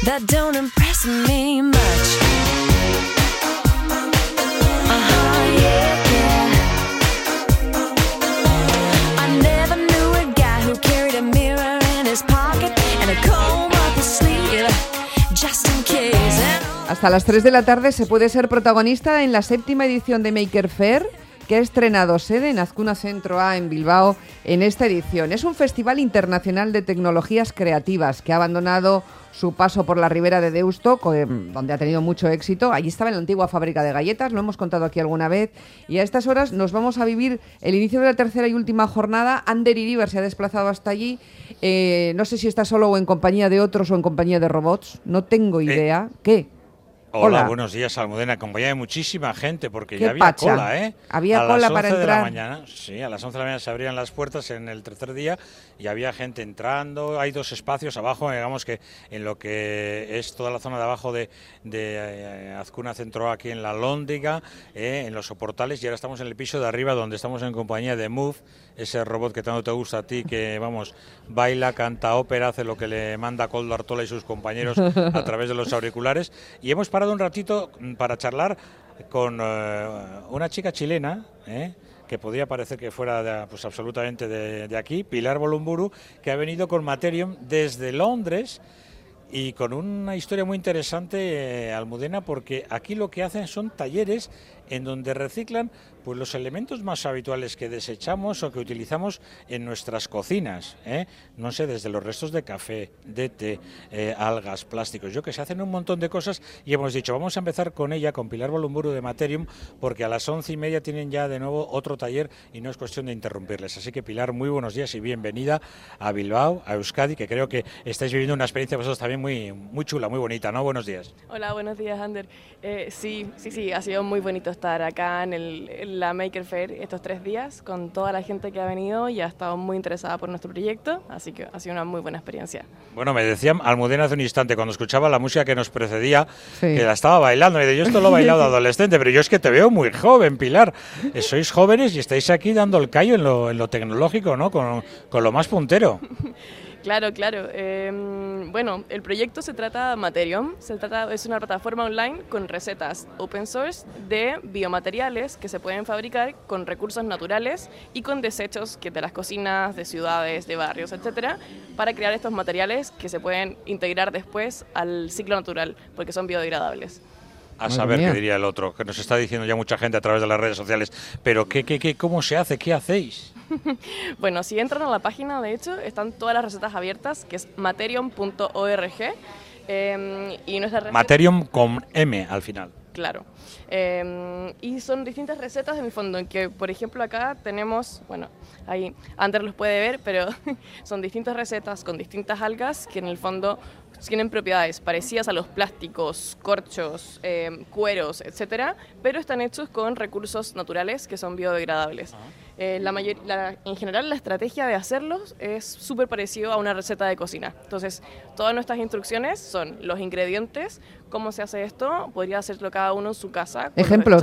that don't impress me much. Yeah, yeah. I never knew a guy who carried a mirror in his pocket and a comb up his sleeve, just in case. Hasta las 3 de la tarde se puede ser protagonista en la 7ª edición de Maker Faire, que ha estrenado sede en Azcuna Centro A en Bilbao en esta edición. Es un festival internacional de tecnologías creativas que ha abandonado su paso por la Ribera de Deusto, donde ha tenido mucho éxito. Allí estaba en la antigua fábrica de galletas, lo hemos contado aquí alguna vez, y a estas horas nos vamos a vivir el inicio de la tercera y última jornada. Ander Iribar se ha desplazado hasta allí, no sé si está solo o en compañía de otros o en compañía de robots, no tengo idea. ¿Qué? Hola, buenos días, Almudena. Acompañada de muchísima gente, porque ya había pacha? cola, ¿eh? Había cola para entrar. A las 11 de la mañana, sí, a las 11 de la mañana se abrían las puertas en el tercer día y había gente entrando. Hay dos espacios abajo, digamos que en lo que es toda la zona de abajo de Azcuna Centro, aquí en la Lóndiga, en los soportales, y ahora estamos en el piso de arriba, donde estamos en compañía de Move, ese robot que tanto te gusta a ti, que, vamos, baila, canta ópera, hace lo que le manda Koldo Artola y sus compañeros a través de los auriculares. Y hemos parado un ratito para charlar con una chica chilena, que podría parecer que fuera pues absolutamente de aquí, Pilar Bolumburu, que ha venido con Materium desde Londres y con una historia muy interesante, Almudena, porque aquí lo que hacen son talleres en donde reciclan pues los elementos más habituales que desechamos o que utilizamos en nuestras cocinas, no sé, desde los restos de café, de té, algas, plásticos, yo que sé, hacen un montón de cosas, y hemos dicho, vamos a empezar con ella, con Pilar Bolumburu de Materium, porque a las 11:30 tienen ya de nuevo otro taller y no es cuestión de interrumpirles. Así que, Pilar, muy buenos días y bienvenida a Bilbao, a Euskadi, que creo que estáis viviendo una experiencia vosotros también muy chula, muy bonita, ¿no? Buenos días. Hola, buenos días, Ander. Sí, ha sido muy bonito estar acá en la Maker Faire estos 3 días con toda la gente que ha venido y ha estado muy interesada por nuestro proyecto, así que ha sido una muy buena experiencia. Bueno, me decía Almudena hace un instante, cuando escuchaba la música que nos precedía, que la estaba bailando. Me dice, yo esto lo he bailado de adolescente, pero yo es que te veo muy joven, Pilar. Sois jóvenes y estáis aquí dando el callo en lo tecnológico, ¿no? Con lo más puntero. Claro. Bueno, el proyecto se trata de Materium. Es una plataforma online con recetas open source de biomateriales que se pueden fabricar con recursos naturales y con desechos de las cocinas, de ciudades, de barrios, etcétera, para crear estos materiales que se pueden integrar después al ciclo natural, porque son biodegradables. A saber qué diría el otro, que nos está diciendo ya mucha gente a través de las redes sociales. Pero ¿cómo se hace? ¿Qué hacéis? Bueno, si entran a la página, de hecho, están todas las recetas abiertas, que es materium.org. Y nuestra receta... Materium con M al final. Claro. Y son distintas recetas en el fondo, en que, por ejemplo, acá tenemos, bueno, ahí Ander los puede ver, pero son distintas recetas con distintas algas que en el fondo tienen propiedades parecidas a los plásticos, corchos, cueros, etcétera, pero están hechos con recursos naturales que son biodegradables. En general, la estrategia de hacerlos es súper parecido a una receta de cocina. Entonces, todas nuestras instrucciones son los ingredientes, cómo se hace esto, podría hacerlo cada uno en su casa. Ejemplo.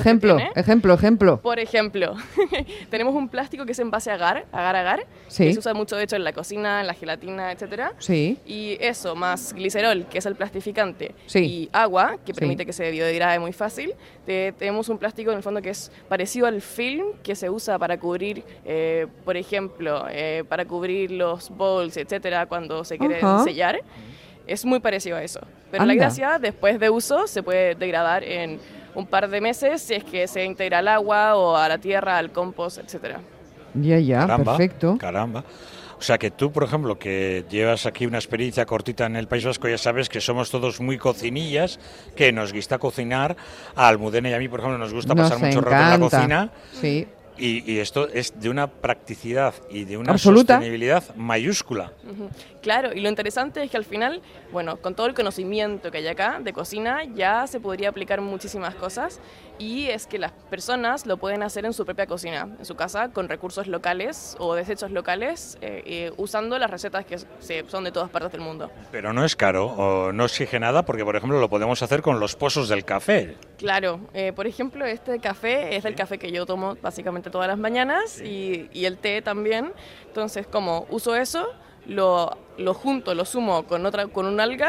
Por ejemplo, tenemos un plástico que es en base a agar, sí, que se usa mucho, de hecho, en la cocina, en la gelatina, etcétera. Sí. Y eso, más glicerol, que es el plastificante, sí, y agua, que permite que se biodegrade muy fácil, tenemos un plástico en el fondo que es parecido al film que se usa para cubrir, por ejemplo, para cubrir los bowls, etcétera, cuando se quieren sellar. Es muy parecido a eso. Pero la gracia, después de uso, se puede degradar en un par de meses si es que se integra al agua o a la tierra, al compost, etcétera. Ya, perfecto. Caramba. O sea que tú, por ejemplo, que llevas aquí una experiencia cortita en el País Vasco, ya sabes que somos todos muy cocinillas, que nos gusta cocinar. A Almudena y a mí, por ejemplo, nos gusta pasar mucho rato en la cocina. Sí. Y esto es de una practicidad y de una absoluta sostenibilidad mayúscula. Claro, y lo interesante es que al final, bueno, con todo el conocimiento que hay acá de cocina, ya se podría aplicar muchísimas cosas, y es que las personas lo pueden hacer en su propia cocina, en su casa, con recursos locales o desechos locales, usando las recetas que son de todas partes del mundo. Pero no es caro o no exige nada, porque por ejemplo lo podemos hacer con los pozos del café. Claro, por ejemplo, este café es el café que yo tomo básicamente todas las mañanas, y el té también. Entonces, como uso eso, lo junto, lo sumo con un alga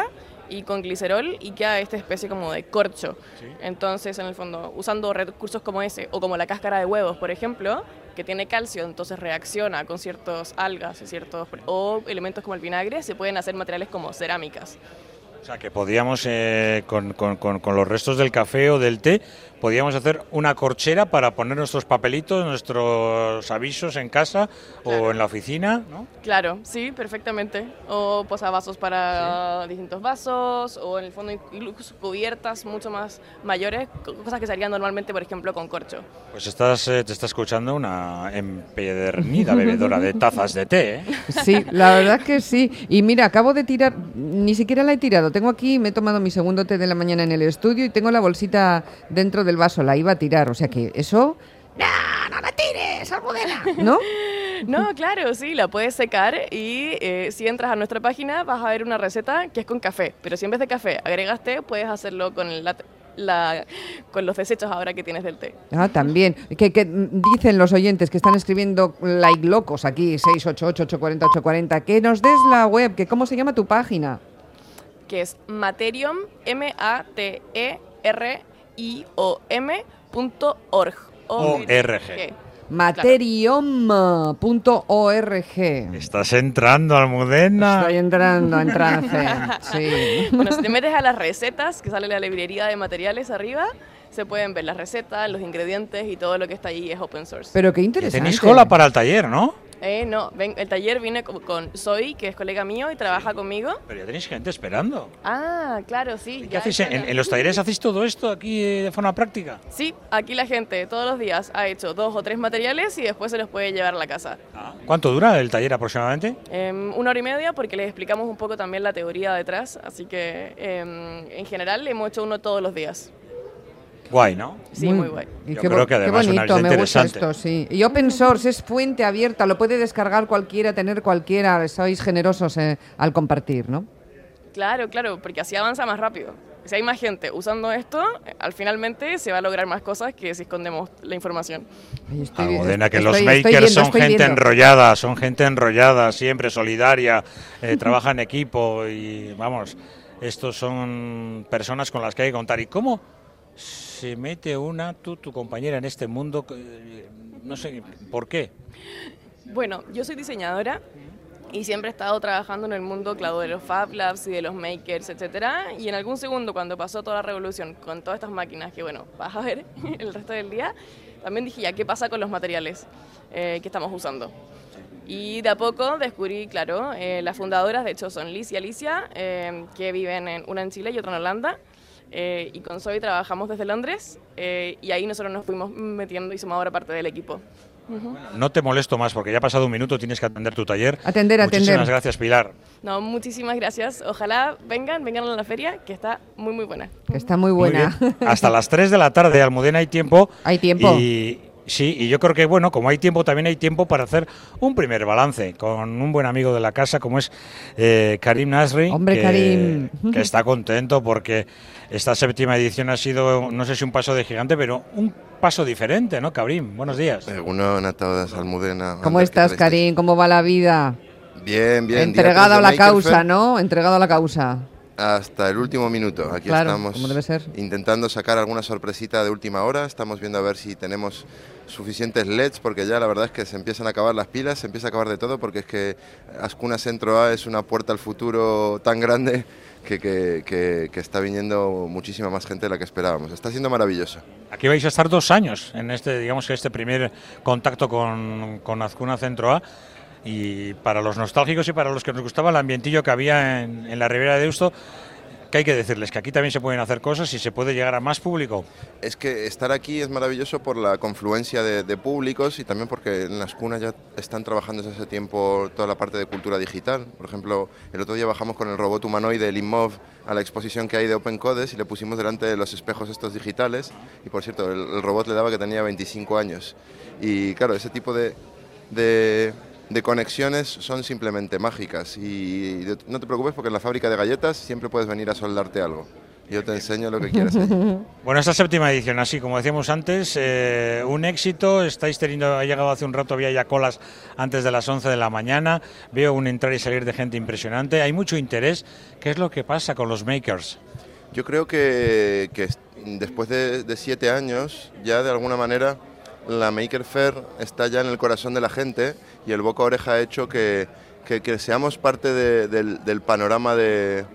y con glicerol y queda esta especie como de corcho. Sí. Entonces, en el fondo, usando recursos como ese o como la cáscara de huevos, por ejemplo, que tiene calcio, entonces reacciona con ciertos algas o elementos como el vinagre, se pueden hacer materiales como cerámicas. O sea, que podíamos, con los restos del café o del té, podíamos hacer una corchera para poner nuestros papelitos, nuestros avisos en casa o en la oficina, ¿no? Claro, sí, perfectamente. O posavasos para distintos vasos, o en el fondo incluso cubiertas mucho más mayores, cosas que se harían normalmente, por ejemplo, con corcho. Pues te está escuchando una empedernida bebedora de tazas de té, ¿eh? Sí, la verdad que sí. Y mira, acabo de tirar, ni siquiera la he tirado. Tengo aquí, me he tomado mi segundo té de la mañana en el estudio y tengo la bolsita dentro del vaso, la iba a tirar. O sea que eso... ¡No la tires, Almudena! ¿No? No, claro, sí, la puedes secar y si entras a nuestra página vas a ver una receta que es con café. Pero si en vez de café agregas té, puedes hacerlo con con los desechos ahora que tienes del té. Ah, también. Que dicen los oyentes que están escribiendo like locos aquí, 688-840-840, que nos des la web, que ¿cómo se llama tu página? Que es Materiom, materiom.org. ORG. Materiom.org. ¿Estás entrando, Almudena? Estoy entrando en trance. Sí. Bueno, si te metes a las recetas, que sale la librería de materiales arriba, se pueden ver las recetas, los ingredientes y todo lo que está ahí es open source. Pero qué interesante. Tenéis cola para el taller, ¿no? No, el taller viene con Zoe, que es colega mío y trabaja conmigo. Pero ya tenéis gente esperando. Ah, claro, sí. ¿Qué hacéis? ¿En los talleres hacéis todo esto aquí de forma práctica? Sí, aquí la gente todos los días ha hecho 2 o 3 materiales y después se los puede llevar a la casa. ¿Cuánto dura el taller aproximadamente? 1 hora y media porque les explicamos un poco también la teoría detrás, así que en general hemos hecho uno todos los días. Guay, ¿no? Sí, muy guay. Y Yo creo que además qué bonito, es una me gusta interesante. esto, sí. Y open source es fuente abierta, lo puede descargar cualquiera, tener cualquiera, sois generosos al compartir, ¿no? Claro, porque así avanza más rápido. Si hay más gente usando esto, al finalmente se va a lograr más cosas que si escondemos la información. Ay, Almudena, que los estoy makers viendo, son estoy gente viendo. enrollada, siempre solidaria, trabaja en equipo y vamos, estos son personas con las que hay que contar. ¿Y cómo se mete tu compañera en este mundo? No sé, ¿por qué? Bueno, yo soy diseñadora y siempre he estado trabajando en el mundo, claro, de los Fab Labs y de los makers, etcétera. Y en algún segundo, cuando pasó toda la revolución con todas estas máquinas que, bueno, vas a ver el resto del día, también dije, ya, ¿qué pasa con los materiales que estamos usando? Y de a poco descubrí, claro, las fundadoras, de hecho, son Liz y Alicia, que viven una en Chile y otra en Holanda. Y con Zoe trabajamos desde Londres y ahí nosotros nos fuimos metiendo y somos ahora parte del equipo. No te molesto más porque ya ha pasado un minuto, tienes que atender tu taller. Atender. Muchísimas gracias, Pilar. No, muchísimas gracias. Ojalá vengan a la feria, que está muy, muy buena. Que está muy Muy buena. bien. Hasta las 3 de la tarde, Almudena, hay tiempo. Hay tiempo. Y sí, y yo creo que, bueno, como hay tiempo, también hay tiempo para hacer un primer balance con un buen amigo de la casa como es Karim Nasri. Hombre, Karim. Que está contento porque esta 7ª edición ha sido, no sé si un paso de gigante, pero un paso diferente, ¿no, Karim? Buenos días. Egunon a todas, Almudena. ¿Cómo Ander, estás, ¿qué tal Karim? ¿Cómo va la vida? Bien, bien. Entregado día a la 3 de Maker causa, Faire, ¿no? Entregado a la causa. Hasta el último minuto. Aquí Claro, estamos como debe ser. intentando sacar alguna sorpresita de última hora. Estamos viendo a ver si tenemos suficientes LEDs, porque ya la verdad es que se empiezan a acabar las pilas, se empieza a acabar de todo, porque es que Azkuna Centro A es una puerta al futuro tan grande que está viniendo muchísima más gente de la que esperábamos. Está siendo maravilloso. Aquí vais a estar 2 años en este primer contacto con Azkuna Centro A. Y para los nostálgicos y para los que nos gustaba el ambientillo que había en la Ribera de Deusto, que hay que decirles que aquí también se pueden hacer cosas y se puede llegar a más público. Es que estar aquí es maravilloso por la confluencia de públicos y también porque en la Azkuna ya están trabajando desde hace tiempo toda la parte de cultura digital. Por ejemplo, el otro día bajamos con el robot humanoide, el InMov, a la exposición que hay de Open Codes y le pusimos delante de los espejos estos digitales. Y por cierto, el robot le daba que tenía 25 años. Y claro, ese tipo de conexiones son simplemente mágicas y no te preocupes porque en la fábrica de galletas siempre puedes venir a soldarte algo. Yo te enseño lo que quieras allí. Bueno, esta séptima edición, así como decíamos antes, un éxito. Estáis teniendo, ha llegado hace un rato, había ya colas antes de las 11 de la mañana. Veo un entrar y salir de gente impresionante. Hay mucho interés. ¿Qué es lo que pasa con los makers? Yo creo que después de 7 años, ya de alguna manera, la Maker Faire está ya en el corazón de la gente y el boca a oreja ha hecho que seamos parte del panorama de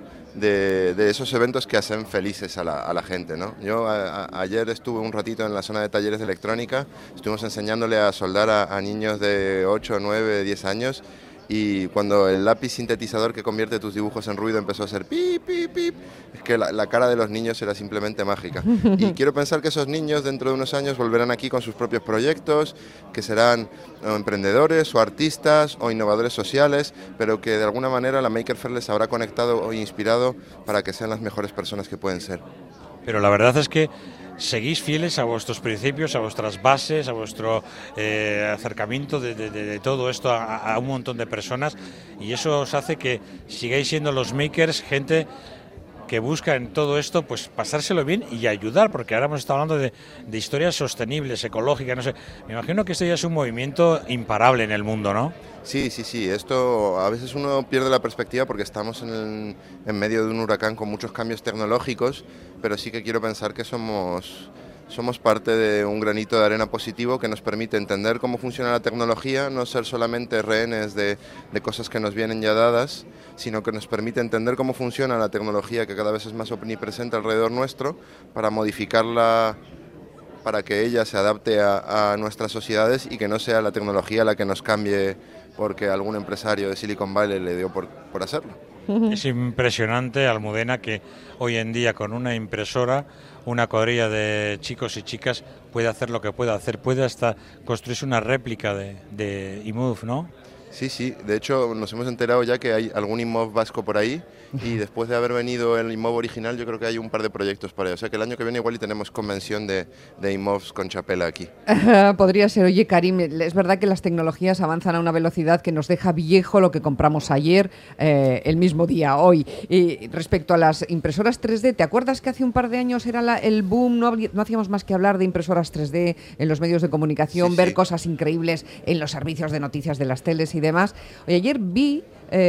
esos eventos que hacen felices a la gente, ¿no? Yo ayer estuve un ratito en la zona de talleres de electrónica, estuvimos enseñándole a soldar a niños de 8, 9, 10 años y cuando el lápiz sintetizador que convierte tus dibujos en ruido empezó a hacer pip, pip, pip, es que la cara de los niños era simplemente mágica. Y quiero pensar que esos niños dentro de unos años volverán aquí con sus propios proyectos, que serán emprendedores o artistas o innovadores sociales, pero que de alguna manera la Maker Faire les habrá conectado o inspirado para que sean las mejores personas que pueden ser. Pero la verdad es que seguís fieles a vuestros principios, a vuestras bases, a vuestro acercamiento de todo esto a un montón de personas, y eso os hace que sigáis siendo los makers, gente que busca en todo esto pues pasárselo bien y ayudar, porque ahora hemos estado hablando de historias sostenibles, ecológicas, no sé. Me imagino que esto ya es un movimiento imparable en el mundo, ¿no? Sí, esto a veces uno pierde la perspectiva porque estamos en medio de un huracán con muchos cambios tecnológicos, pero sí que quiero pensar que somos parte de un granito de arena positivo que nos permite entender cómo funciona la tecnología, no ser solamente rehenes de cosas que nos vienen ya dadas, sino que nos permite entender cómo funciona la tecnología que cada vez es más omnipresente alrededor nuestro para modificarla, para que ella se adapte a nuestras sociedades y que no sea la tecnología la que nos cambie porque algún empresario de Silicon Valley le dio por hacerlo. Es impresionante, Almudena, que hoy en día con una impresora, una cuadrilla de chicos y chicas puede hacer lo que puede hacer, puede hasta construirse una réplica de eMove, ¿no? Sí, de hecho nos hemos enterado ya que hay algún eMove vasco por ahí y después de haber venido el eMove original yo creo que hay un par de proyectos para ello, o sea que el año que viene igual y tenemos convención de eMoves con chapela aquí. Podría ser. Oye, Karim, es verdad que las tecnologías avanzan a una velocidad que nos deja viejo lo que compramos ayer, el mismo día, hoy. Y respecto a las impresoras 3D, ¿te acuerdas que hace un par de años era el boom? No hacíamos más que hablar de impresoras 3D en los medios de comunicación, ver cosas increíbles en los servicios de noticias de las teles y demás. Oye, ayer vi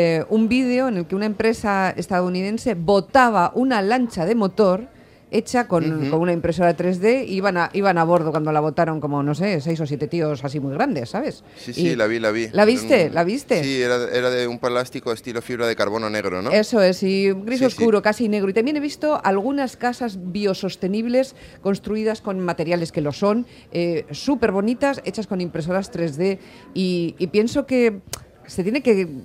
un vídeo en el que una empresa estadounidense botaba una lancha de motor hecha con una impresora 3D y iban a bordo cuando la botaron como, no sé, 6 o 7 tíos así muy grandes, ¿sabes? Sí, la vi. ¿La viste? ¿La viste? Sí, era de un plástico estilo fibra de carbono negro, ¿no? Eso es, y gris oscuro, casi negro. Y también he visto algunas casas biosostenibles construidas con materiales que lo son, súper bonitas, hechas con impresoras 3D y pienso que se tiene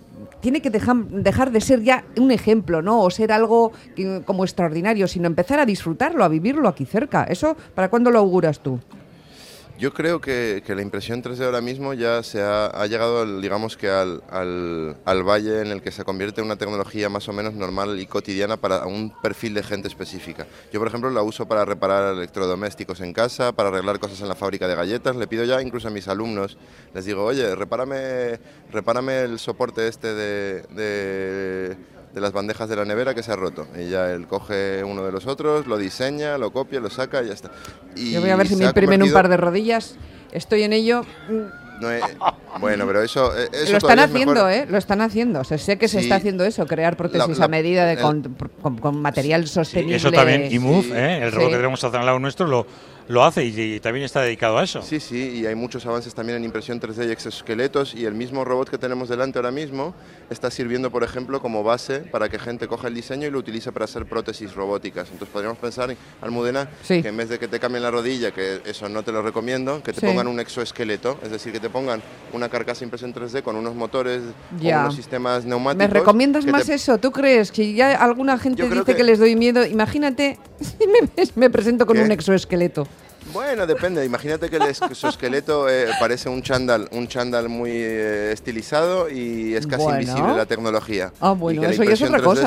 que dejar de ser ya un ejemplo, ¿no? O ser algo como extraordinario, sino empezar a disfrutarlo, a vivirlo aquí cerca. ¿Eso para cuándo lo auguras tú? Yo creo que la impresión 3D ahora mismo ya ha llegado, digamos que al valle en el que se convierte en una tecnología más o menos normal y cotidiana para un perfil de gente específica. Yo, por ejemplo, la uso para reparar electrodomésticos en casa, para arreglar cosas en la fábrica de galletas. Le pido ya incluso a mis alumnos, les digo, oye, repárame el soporte este de las bandejas de la nevera que se ha roto. Y ya él coge uno de los otros, lo diseña, lo copia, lo saca y ya está. Y yo voy a ver si me imprimen un par de rodillas. Estoy en ello. Bueno, pero eso lo están haciendo, lo están haciendo. O sea, sé que se está haciendo eso, crear prótesis a medida con material sostenible. Eso también, eMove, el robot que tenemos al lado nuestro lo hace y también está dedicado a eso. Sí, y hay muchos avances también en impresión 3D y exoesqueletos, y el mismo robot que tenemos delante ahora mismo está sirviendo, por ejemplo, como base para que gente coja el diseño y lo utilice para hacer prótesis robóticas. Entonces podríamos pensar, Almudena, que en vez de que te cambien la rodilla, que eso no te lo recomiendo, que te pongan un exoesqueleto, es decir, que te pongan una carcasa impresión 3D con unos motores o unos sistemas neumáticos. ¿Me recomiendas más eso? ¿Tú crees que ya alguna gente dice que les doy miedo? Imagínate, me presento con un exoesqueleto. Bueno, depende. Imagínate que el exoesqueleto parece un chándal muy estilizado y es casi invisible la tecnología. Bueno, eso ya es otra cosa.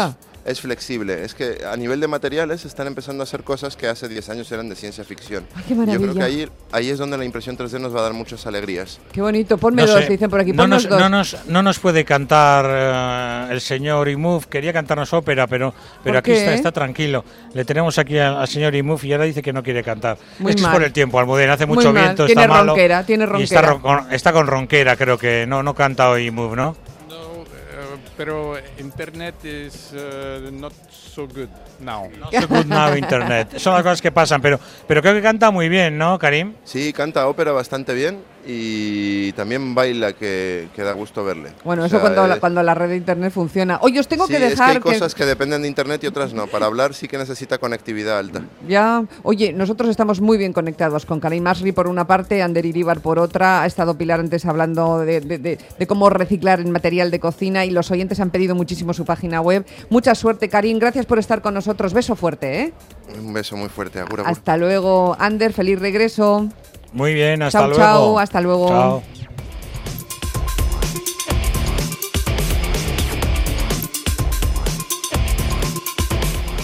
es flexible. Es que a nivel de materiales están empezando a hacer cosas que hace 10 años eran de ciencia ficción. Ay, qué maravilla. Yo creo que ahí es donde la impresión 3D nos va a dar muchas alegrías. Qué bonito, ponme No dos, sé, dicen por aquí, no ponnos nos, dos. no nos puede cantar el señor Imuf, quería cantarnos ópera, pero aquí qué? está tranquilo. Le tenemos aquí al señor Imuf y ahora dice que no quiere cantar. Muy Es que mal. es por el tiempo, Almudena, hace Muy mucho mal. viento, Tiene está malo. ronquera, tiene Y está, ronquera. está con ronquera, creo que no canta hoy Imuf, ¿no? No, pero internet is not so good now. No so good now internet. Son las cosas que pasan, pero creo que canta muy bien, ¿no, Karim? Sí, canta ópera bastante bien y también baila, que da gusto verle. Bueno, O eso sea, cuando la red de internet funciona. Oye, os tengo sí, que es que dejar hay cosas que dependen de internet y otras no. Para hablar sí que necesita conectividad alta. Ya, oye, nosotros estamos muy bien conectados con Karim Masri por una parte, Ander Iríbar por otra. Ha estado Pilar antes hablando de cómo reciclar el material de cocina y los oyentes han pedido muchísimo su página web. Mucha suerte, Karim. Gracias por estar con nosotros. Beso fuerte, ¿eh? Un beso muy fuerte. Agur, agur. Hasta luego, Ander. Feliz regreso. Muy bien, hasta Chao, luego. chao, hasta luego. Chao.